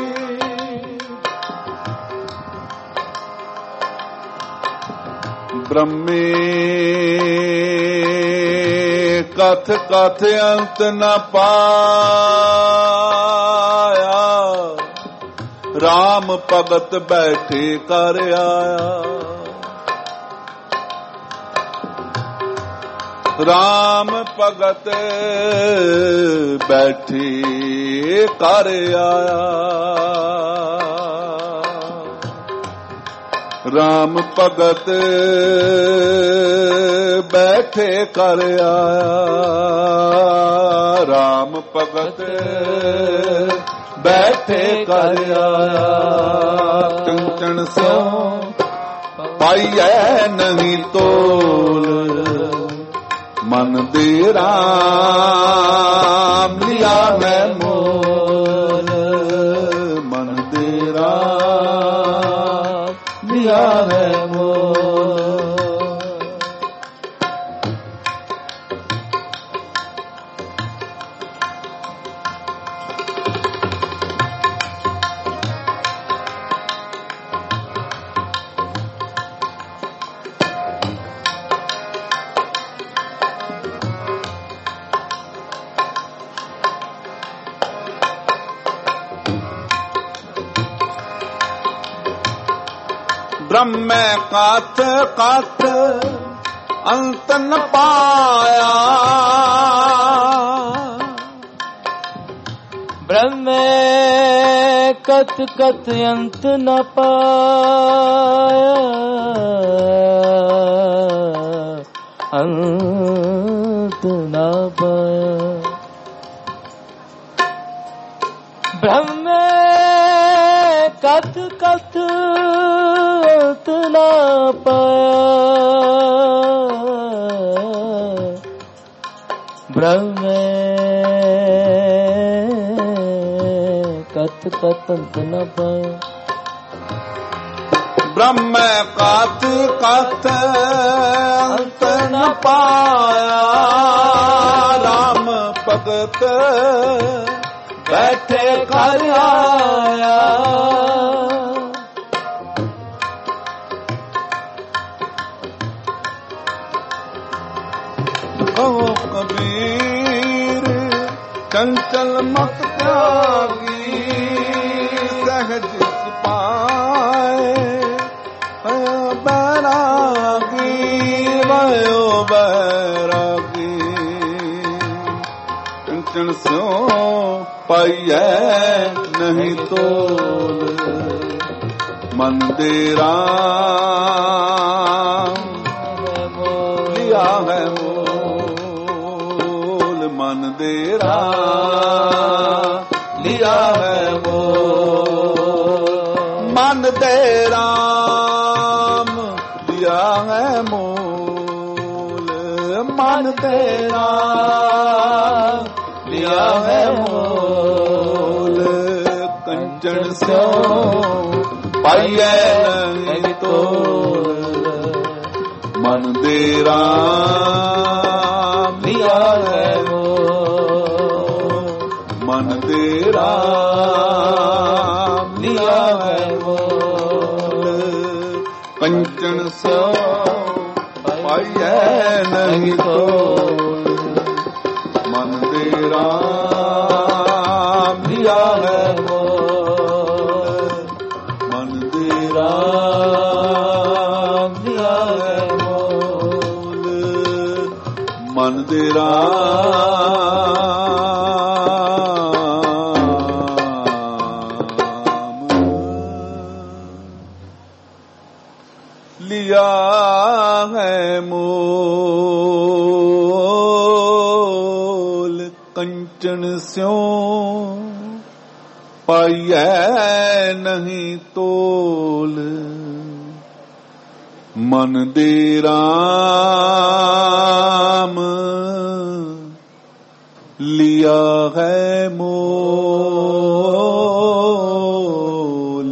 ब्रह्मे कथ कथ अंत न पाया। राम भगत बैठे कर आया। ਰਾਮ ਭਗਤ ਬੈਠੇ ਕਰ ਆਇਆ। ਰਾਮ ਭਗਤ ਬੈਠੇ ਕਰ ਆਇਆ। ਰਾਮ ਭਗਤ ਬੈਠੇ ਕਰ ਆਇਆ। ਕੰਚਨ ਸਿਉ ਪਾਈਐ ਨਹੀਂ ਤੋਲ, ਮਨ ਦੇ ਰਾਮ ਲਿਆ ਮੈਂ ਮੋਲ। ਮਨ ਦੇ ਰਾਮ ਲਿਆ ਮੈਂ ਮੋਲ। ਬ੍ਰਹਮੈ ਕਾਥ ਕਾਥ ਅੰਤ ਨ ਪਾਇਆ।
ਬ੍ਰਹਮੈ ਕਤ ਕਤ ਅੰਤ ਨ ਪਾਇਆ। ਅੰਤ ਨ ਪਾਇਆ। ਬ੍ਰਹਮੈ ਕਤ ਕਤ ਅੰਤ ਨ ਪਾਇਆ। ਬ੍ਰਹਮੈ ਕਤ ਕਤ ਅੰਤ ਨ ਪਾਇਆ।
ਬ੍ਰਹਮੈ ਕਾਥ ਕਾਥ ਅੰਤ ਨ ਪਾਇਆ। ਰਾਮ ਭਗਤ ਬੈਠੇ ਕਰ ਆਇਆ। ਕਹੋ ਕਬੀਰ ਚੰਚਲ ਮਤ ਤਿਆਗੀ, ਸਹਿਜ ਸੁਪਾਏ ਬੈਰਾਗੀ। ਵਾਇਓ ਬੈਰਾਗੀ ਚੰਚਲ ਸਿਉ ਪਾਈਐ ਨਹੀਂ ਤੋਲ, ਮਨ ਦੇ ਰਾਮ ਲਿਆ ਹੈ ਮੋਲ। ਮਨ ਦੇ ਰਾਮ ਲਿਆ ਹੈ ਮੋਲ। ਮਨ ਦੇ ਰਾਮ ਲਿਆ ਹੈ ਮੋਲ। ਮਨ ਦੇ ਰਾਮ ਲਿਆ ਹੈ ਮੋਲ। ਕੰਚਨ ਸਿਉ ਪਾਈਐ ਨਹੀਂ ਤੋਲ, ਮਨ ਦੇ ਰਾਮ ਲਿਆ ਹੈ ਮੋਲ। ਮਨ ਦੇ ਰਾਮ ਲਿਆ ਹੈ ਮੋਲ। ਕੰਚਨ ਸਿਉ ਪਾਈਐ ਨਹੀਂ ਤੋਲ, ਮਨ ਦੇ ਰਾਮ ਲਿਆ ਹੈ ਮੋਲ। ਮਨ ਦੇ ਰਾਮ ਲਿਆ ਹੈ ਮੋਲ। ਮਨ ਦੇ ਰਾਮ ਲਿਆ ਹੈ ਮੋਲ। ਕੰਚਨ ਸਿਉ ਪਾਈਐ ਨਹੀਂ ਤੋਲ, ਮਨ ਦੇ ਰਾਮ ਲਿਆ ਹੈ ਮੋਲ।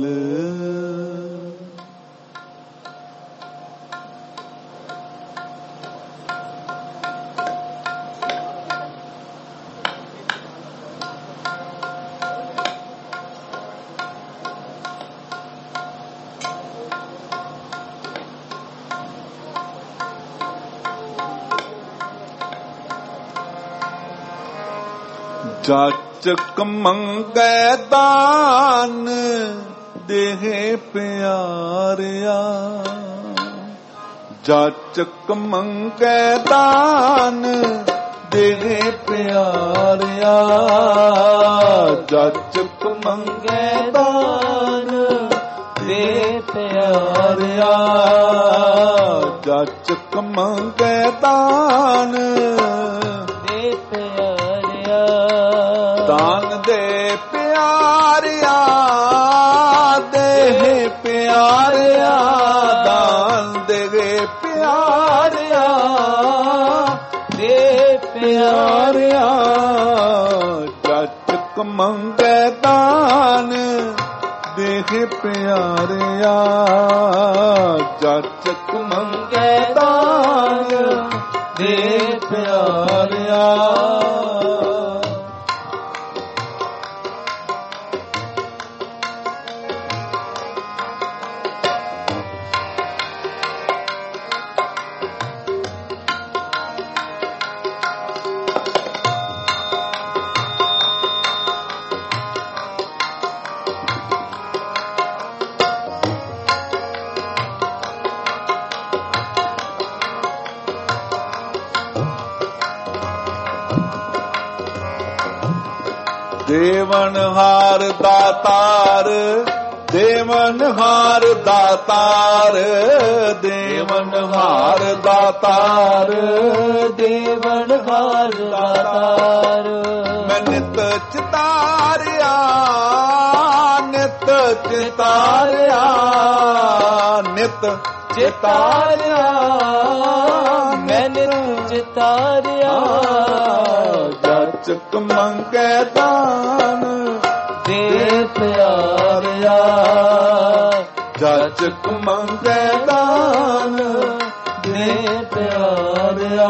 ਜਾਚਕ ਮੰਗੈ ਦਾਨ ਦੇਹ ਪਿਆਰਿਆ, ਜਾਚਕ ਮੰਗੈ ਦਾਨ ਦੇਵੇ ਪਿਆਰਿਆ, ਜਾਚਕ ਮੰਗੈ ਦਾਨ ਦੇ ਪਿਆਰਿਆ, ਜਾਚਕ ਮੰਗੈ ਦਾਨ ਦੇ ਪਿਆਰਿਆ, ਦਾਨ ਦੇ ਪਿਆਰਿਆ, ਦੇ ਪਿਆਰਿਆ, ਦਾਨ ਦੇ ਪਿਆਰਿਆ, ਦੇ ਪਿਆਰਿਆ, ਜਾਚਕ ਮੰਗੈ ਦਾਨ ਦੇਖ ਪਿਆਰਿਆ, ਜਾਚਕ ਮੰਗੈ ਦਾਨ ਦੇ ਪਿਆਰਿਆ। ਦੇਵਨਹਾਰ ਦਾਤਾਰ, ਦੇਵਨਹਾਰ ਦਾਤਾਰ, ਦੇਵਨਹਾਰ ਦਾਤਾਰ, ਦੇਵਨਹਾਰ ਦਾਤਾਰ। ਮੈਂ ਨਿਤ ਚਿਤਾਰਿਆ, ਨਿਤ ਚਿਤਾਰਿਆ, ਨਿਤ ਚਿਤਾਰਿਆ, ਮੈਂ ਨਿਤ ਚਿਤਾਰਿਆ, ਜਾਚਕ ਮੰਗੈ ਦਾਨ ਦੇ ਪਿਆਰਿਆ, ਜਾਚਕ ਮੰਗੈ ਦਾਨ ਦੇ ਪਿਆਰਿਆ।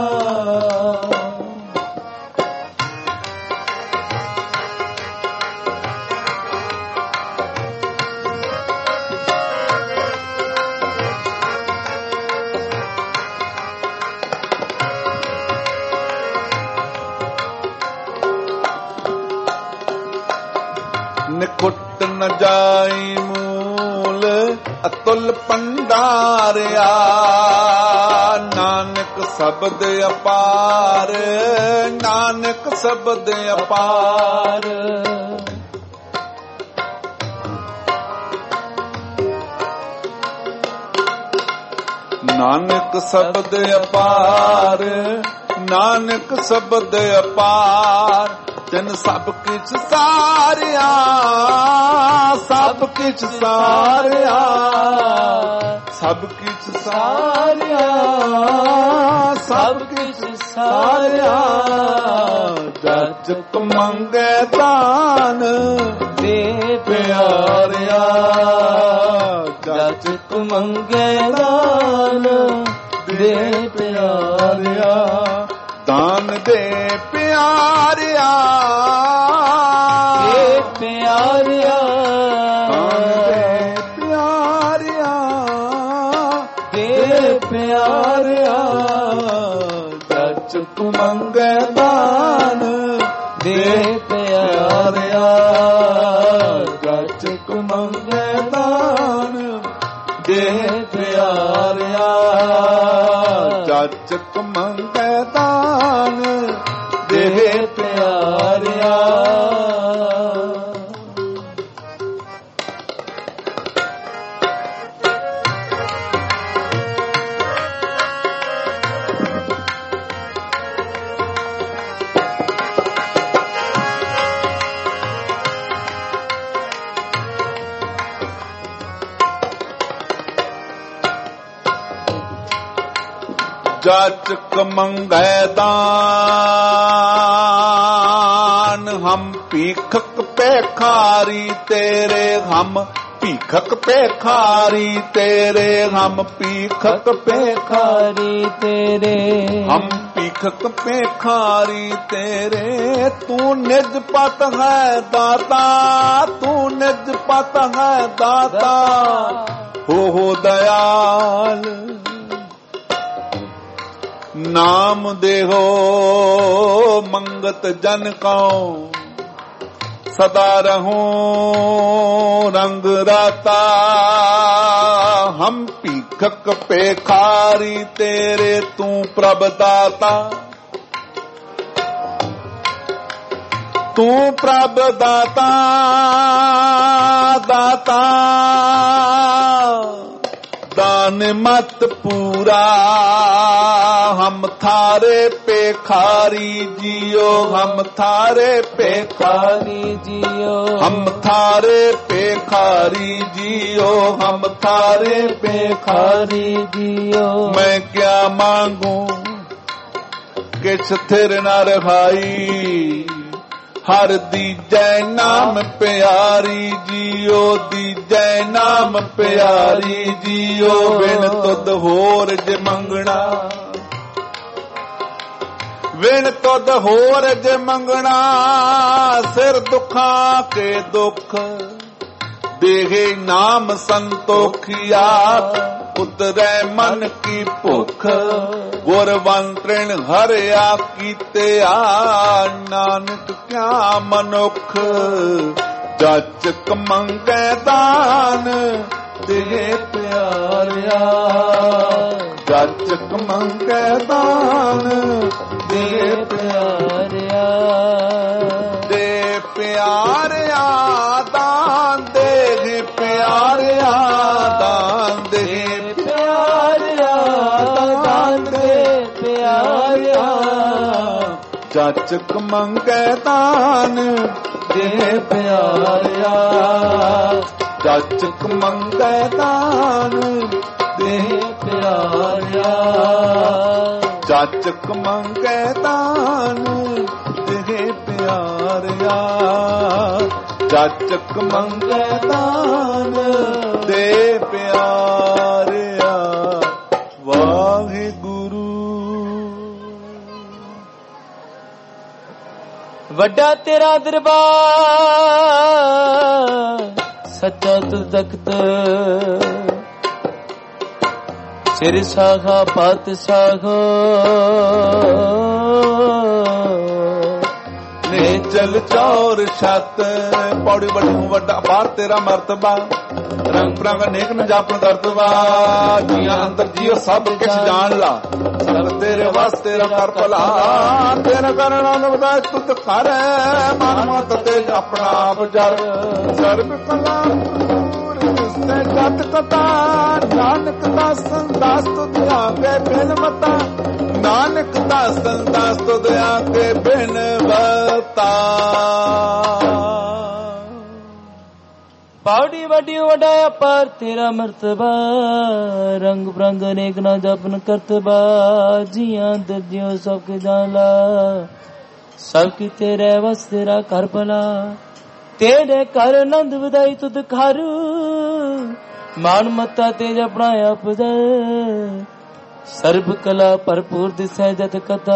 ਨਿਕੁੱਟ ਨ ਜਾਈ ਮੂਲ ਅਤੁਲ ਭੰਡਾਰਿਆ, ਨਾਨਕ ਸ਼ਬਦ ਅਪਾਰ, ਨਾਨਕ ਸ਼ਬਦ ਅਪਾਰ। ਨਾਨਕ ਸ਼ਬਦ ਅਪਾਰ, ਨਾਨਕ ਸ਼ਬਦ ਅਪਾਰ। ਤਿਨ ਸਭ ਕਿਛ ਸਾਰਿਆ, ਸਭ ਕਿਛ ਸਾਰਿਆ, ਸਭ ਕਿਛ ਸਾਰਿਆ, ਸਭ ਕਿਛ ਸਾਰਿਆ। ਜਾਚਕ ਮੰਗੈ ਦਾਨ ਦੇ ਪਿਆਰਿਆ, ਜਾਚਕ ਮੰਗੈ ਦਾਨ ਦੇ ਪਿਆਰਿਆ, ਦਾਨ ਦੇ ਪਿਆਰਿਆ, ਦੇ ਪਿਆਰਿਆ, ਦਾਨ ਦੇ ਪਿਆਰਿਆ, ਦੇ ਪਿਆਰਿਆ। ਜਾਚਕ ਮੰਗੈ ਦਾਨ ਦੇ ਪਿਆਰਿਆ, ਜਾਚਕ ਮੰਗੈ ਦਾਨ ਦੇ ਪਿਆਰਿਆ, ਜਾਚਕ ਮੰਗੈ ਦਾਨ ਦੇ ਪਿਆਰਿਆ। जाचक मंगै दान हम भीखक पेखारी तेरे, हम भीखक पेखारी तेरे, हम भीखक पेखारी तेरे, हम भीखक पेखारी तेरे। तू निज पत है दाता, तू निज पत है दाता, हो दयाल। नाम देहो मंगत जन को, सदा रहूं रंग राता, हम भीखक पेखारी तेरे तू प्रभ दाता, तू प्रभ दाता दाता, दान मत पूरा हम थारे पेखारी जियो, हम थारे पेखारी जियो, हम थारे पेखारी जियो, हम थारे पेखारी जियो। मैं क्या मांगू किछ थिर न रहाई, हर दीजै नाम प्यारी जियो, दीजै नाम प्यारी जियो। बिन तुद होर जे मंगना, बिन तुद होर जे मंगना, सिर दुखां के दुख देहे नाम संतोखिया। उतरै मन की भुख गुरवंतरण हरिया कीते आ। नानक क्या मनुख जाचक मंगै दान दे प्यारिया, जाचक मंगै दान दे प्यारिया, दे प्यारिया दान दे प्यारिया, दान दे प्यारिया, दान दे प्यारिया। जाचक मंगै दान दे प्यारिया, जाचक मंगै दान दे प्यारिया, जाचक मंगै दान दे प्यारिया, जाचक मंगै दान दे प्यारिया। वाहिगुरु।
ਵੱਡਾ ਤੇਰਾ ਦਰਬਾਰ ਸੱਚਾ ਤੁਧ ਤਖਤ, ਸਿਰ ਸਾਖਾ ਪਤ ਸਾਖੋ
चल चौर छत। पौड़ी बड़ी हूँ वड्डा बार तेरा मरतबा, रंग बिरंग नेक न जापन करतबा। जिया अंतर जियो सब किछ जान ला, सब तेरे वास तेरा कर भला। तेरा करना नवदा तुत कर, मन मत तेज अपना आप जर। सर्व कला जत कता, नानक दासन दास तुझ आगे बिन मता। नानक दासन दास तुझ आगे बिन बता।
पौड़ी वड्डी वडाया पर तेरा मर्तबा, रंग बिरंग अनेक ना जपन करतबा। जिया दर्जियो सबके जाला, सबकी तेरे वस तेरा कर भला। तेरे कर नंद वधाई तुद घर, मान मता तेज अपना आप दे। सर्ब कला भरपूर दिसै जत कथा,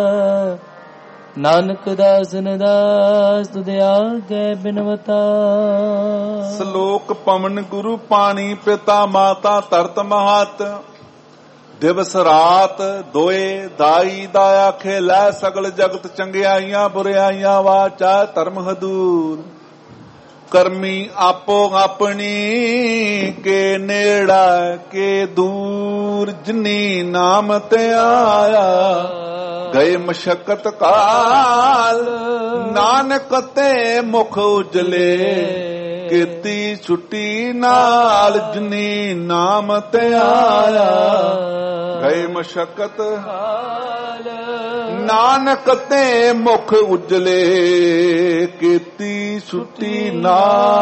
नानक दास नदास तुझे आगे बिनवता।
श्लोक पवन गुरु पानी पिता माता तरत महत। दिवस रात दोए दाई दाया खेलै, सगल जगत चंगियाइयां बुराइयां वाचा धर्म हदूर। करमी आपो अपनी के नेड़ा के दूर। जिनी नाम ते आया गए मशक्कत काल, नानक ते मुख उजले कीती छुट्टी नाल। जिनी नाम ते आया गए मशक्कत काल, नानक ते मुख उजले कीती छुट्टी नाल।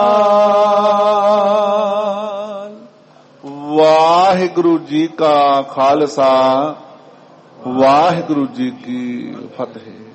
वाहिगुरु जी का खालसा, वाहिगुरु जी की फतेह।